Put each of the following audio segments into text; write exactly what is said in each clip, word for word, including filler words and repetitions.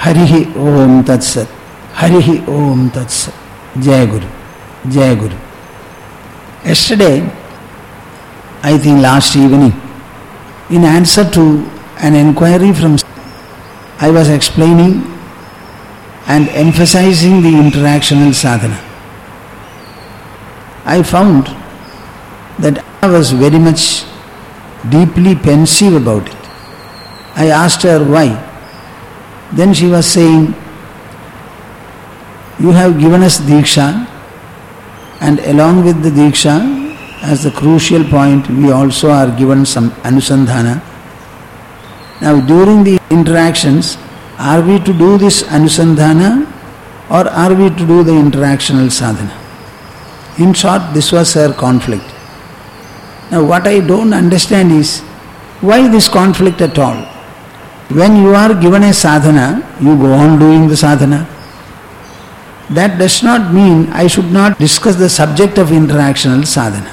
Harihi Om Tat Sat. Harihi Om Tat Sat. Jai Guru. Jai Guru. Yesterday, I think last evening, in answer to an inquiry from, I was explaining and emphasizing the interactional sadhana. I found that I was very much deeply pensive about it. I asked her why. Then she was saying, you have given us Diksha, and along with the Diksha, as the crucial point, we also are given some Anusandhana. Now during the interactions, are we to do this Anusandhana or are we to do the interactional sadhana? In short, this was her conflict. Now what I don't understand is, why this conflict at all? When you are given a sadhana, you go on doing the sadhana. That does not mean I should not discuss the subject of interactional sadhana.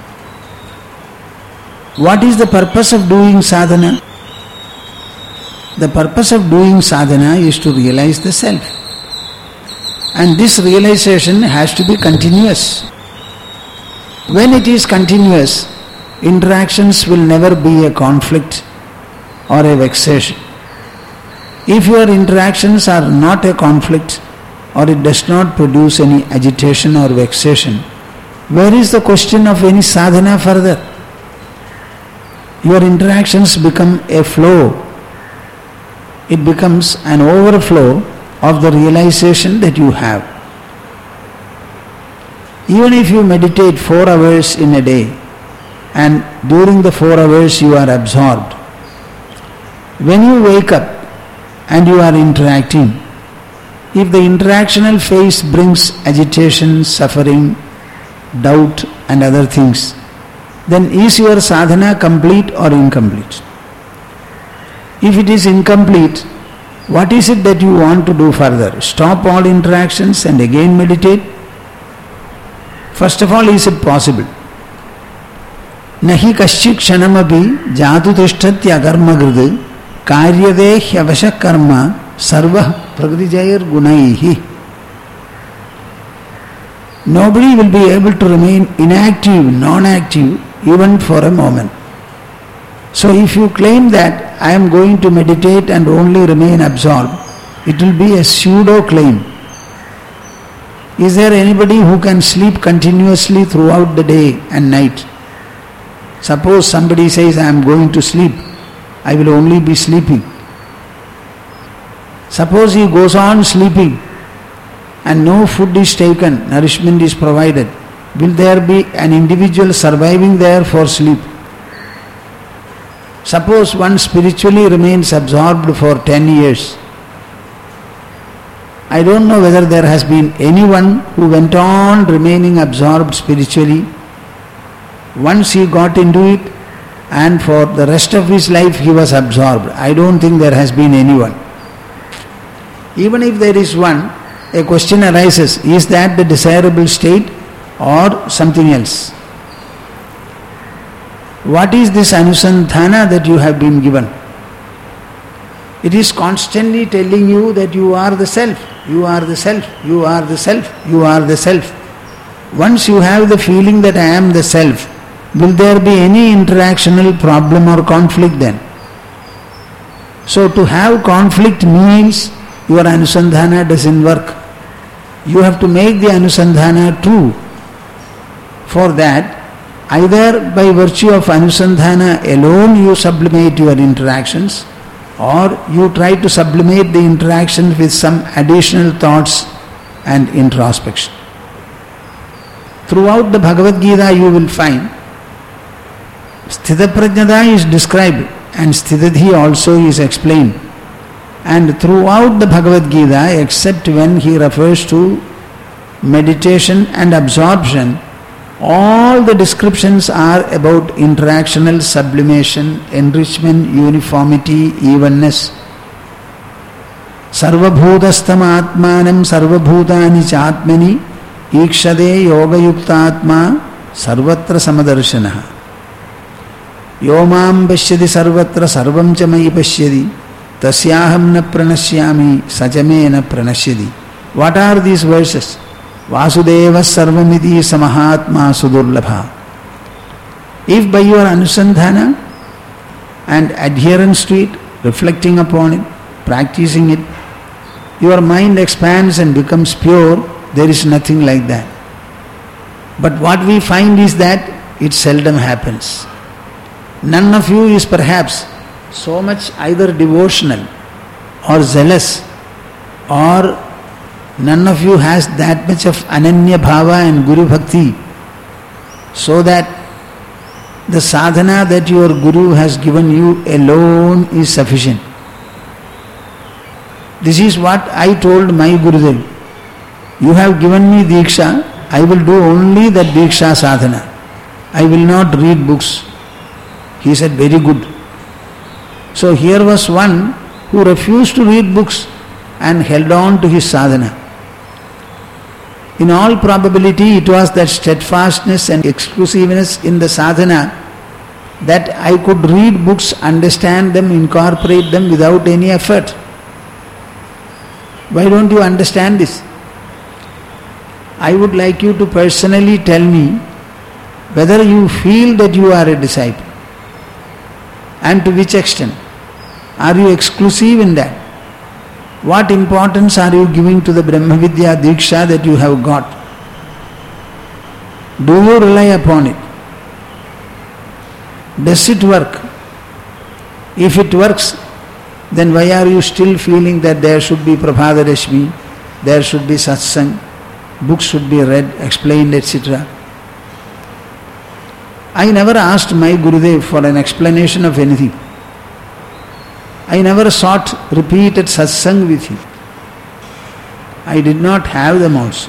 What is the purpose of doing sadhana? The purpose of doing sadhana is to realize the self. And this realization has to be continuous. When it is continuous, interactions will never be a conflict or a vexation. If your interactions are not a conflict or it does not produce any agitation or vexation, where is the question of any sadhana further? Your interactions become a flow. It becomes an overflow of the realization that you have. Even if you meditate four hours in a day and during the four hours you are absorbed, when you wake up and you are interacting, if the interactional phase brings agitation, suffering, doubt and other things, then is your sadhana complete or incomplete? If it is incomplete, what is it that you want to do further? Stop all interactions and again meditate? First of all, is it possible? Nahi kaschik kshanamapi jatu tishtatya karma gridi karyade hyavasha karma sarva prakritijair gunaihi. Nobody will be able to remain inactive, non-active even for a moment. So if you claim that I am going to meditate and only remain absorbed, it will be a pseudo claim. Is there anybody who can sleep continuously throughout the day and night? Suppose somebody says I am going to sleep, I will only be sleeping. Suppose he goes on sleeping and no food is taken, nourishment is provided, will there be an individual surviving there for sleep? Suppose one spiritually remains absorbed for ten years. I don't know whether there has been anyone who went on remaining absorbed spiritually. Once he got into it and for the rest of his life he was absorbed. I don't think there has been anyone. Even if there is one, a question arises, is that the desirable state or something else? What is this anusandhana that you have been given? It is constantly telling you that you are the self, you are the self, you are the self, you are the self. Once you have the feeling that I am the self, will there be any interactional problem or conflict then? So to have conflict means your anusandhana doesn't work. You have to make the anusandhana true. For that, either by virtue of anusandhana alone you sublimate your interactions, or you try to sublimate the interaction with some additional thoughts and introspection. Throughout the Bhagavad Gita you will find Sthitaprajnata is described and Sthitadhi also is explained. And throughout the Bhagavad Gita, except when he refers to meditation and absorption, all the descriptions are about interactional sublimation, enrichment, uniformity, evenness. Sarvabhutastam atmanam sarvabhutani chatmani ikshade yoga yuktatma sarvatra samadarshanaha. Yomam pashyadi sarvatra sarvam cha mayi pashyadi tasyaham na pranashyami sajame na pranashyadi. What are these verses? Vasudeva sarvamidhi samahatma sudurlabha. If by your anusandhana and adherence to it, reflecting upon it, practicing it, your mind expands and becomes pure, there is nothing like that. But what we find is that it seldom happens. None of you is perhaps so much either devotional or zealous, or none of you has that much of ananya bhava and guru bhakti, so that the sadhana that your guru has given you alone is sufficient. This is what I told my Gurudev. You have given me Diksha, I will do only that Diksha sadhana. I will not read books. He said, very good. So here was one who refused to read books and held on to his sadhana. In all probability, it was that steadfastness and exclusiveness in the sadhana that I could read books, understand them, incorporate them without any effort. Why don't you understand this? I would like you to personally tell me whether you feel that you are a disciple, and to which extent. Are you exclusive in that? What importance are you giving to the Brahma Vidya Diksha that you have got? Do you rely upon it? Does it work? If it works, then why are you still feeling that there should be Prabhada Rashmi, there should be satsang, books should be read, explained, et cetera? I never asked my Gurudev for an explanation of anything. I never sought repeated satsang with him. I did not have them also.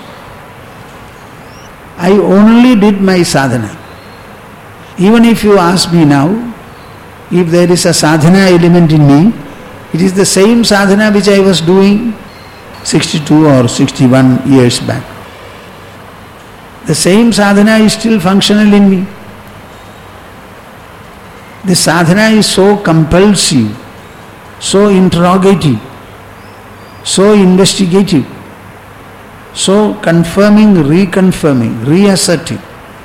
I only did my sadhana. Even if you ask me now, if there is a sadhana element in me, it is the same sadhana which I was doing sixty-two or sixty-one years back. The same sadhana is still functional in me. The sadhana is so compulsive, so interrogative, so investigative, so confirming, reconfirming, reasserting.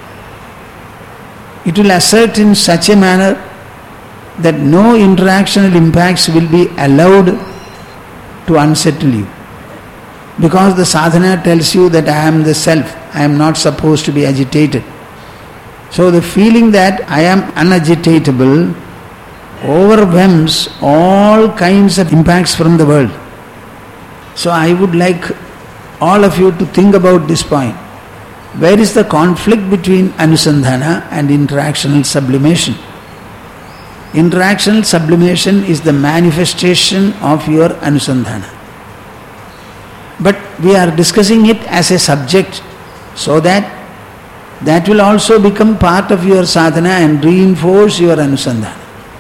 It will assert in such a manner that no interactional impacts will be allowed to unsettle you. Because the sadhana tells you that I am the self, I am not supposed to be agitated. So the feeling that I am unagitatable overwhelms all kinds of impacts from the world. So I would like all of you to think about this point. Where is the conflict between anusandhana and interactional sublimation? Interactional sublimation is the manifestation of your anusandhana. But we are discussing it as a subject so that that will also become part of your sadhana and reinforce your anusandhana.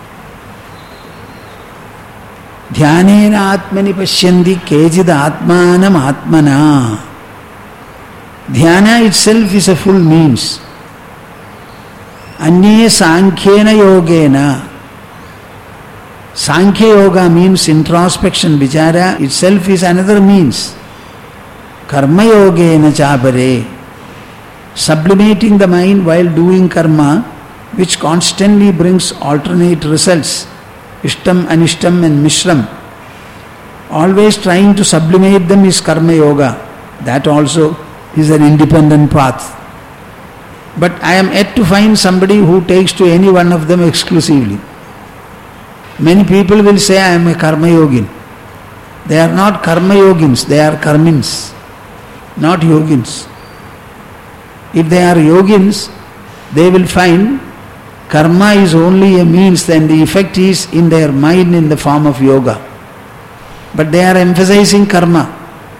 Dhyanena atmani pashyandi kejid atmanam atmana. Dhyana itself is a full means. Anye sankhena yogena. Sankhya yoga means introspection, vichara itself is another means. Karma yogena chapare. Sublimating the mind while doing karma, which constantly brings alternate results, ishtam, anishtam and mishram. Always trying to sublimate them is karma yoga. That also is an independent path. But I am yet to find somebody who takes to any one of them exclusively. Many people will say I am a karma yogin. They are not karma yogins, they are karmins, not yogins. If they are yogins, they will find karma is only a means, then the effect is in their mind in the form of yoga. But they are emphasizing karma.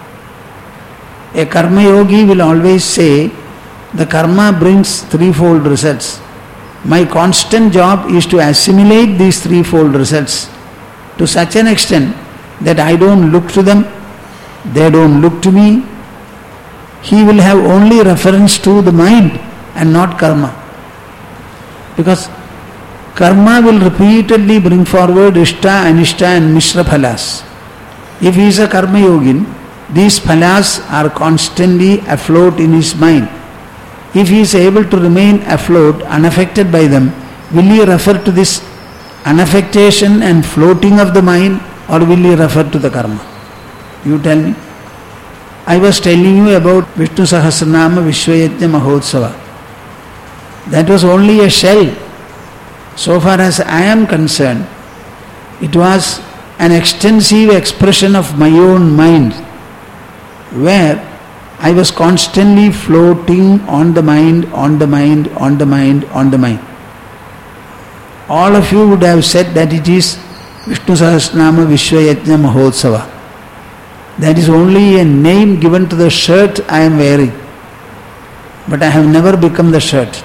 A karma yogi will always say, the karma brings threefold results. My constant job is to assimilate these threefold results to such an extent that I don't look to them, they don't look to me. He will have only reference to the mind and not karma. Because Karma will repeatedly bring forward Ishta, Anishta and Mishra Phalas. If he is a Karma Yogin, these Phalas are constantly afloat in his mind. If he is able to remain afloat, unaffected by them, will he refer to this unaffectation and floating of the mind, or will he refer to the karma? You tell me. I was telling you about Vishnu Sahasranama Vishwayajna Mahotsava. That was only a shell. So far as I am concerned, it was an extensive expression of my own mind, where I was constantly floating on the mind, on the mind, on the mind, on the mind. All of you would have said that it is Vishnu Sahasranama Vishwayajna Mahotsava. That is only a name given to the shirt I am wearing. But I have never become the shirt.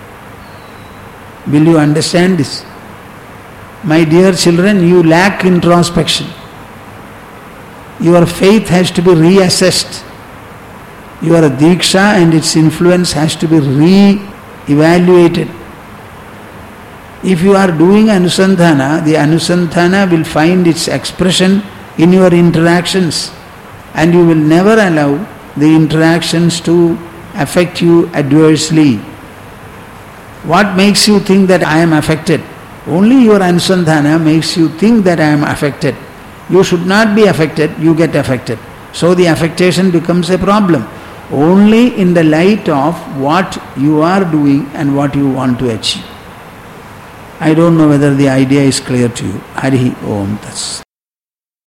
Will you understand this? My dear children, you lack introspection. Your faith has to be reassessed. Your Diksha and its influence has to be re-evaluated. If you are doing Anusandhana, the Anusandhana will find its expression in your interactions, and you will never allow the interactions to affect you adversely. What makes you think that I am affected? Only your Anusandhana makes you think that I am affected. You should not be affected, you get affected. So the affectation becomes a problem. Only in the light of what you are doing and what you want to achieve. I don't know whether the idea is clear to you. Harihi Om Tats.